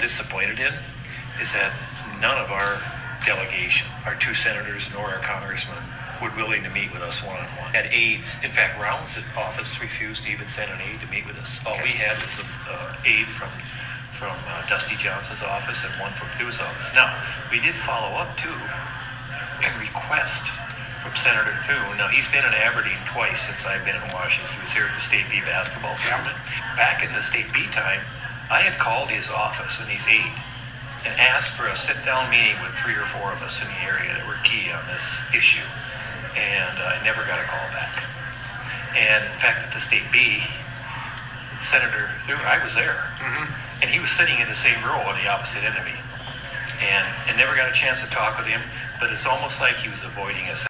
disappointed in is that none of our delegation, our two senators nor our congressman, were willing to meet with us one-on-one. Had aides. In fact, Round's office refused to even send an aide to meet with us. All we had was an aide from Dusty Johnson's office and one from Thu's office. Now, we did follow up, too, and request from Senator Thune. Now, he's been in Aberdeen twice since I've been in Washington. He was here at the State B basketball tournament. Back in the State B time, I had called his office and his aide and asked for a sit-down meeting with 3 or 4 of us in the area that were key on this issue. And I never got a call back. And in fact, at the State B, Senator Thune, I was there. And he was sitting in the same row on the opposite end of me. And I never got a chance to talk with him, but it's almost like he was avoiding us.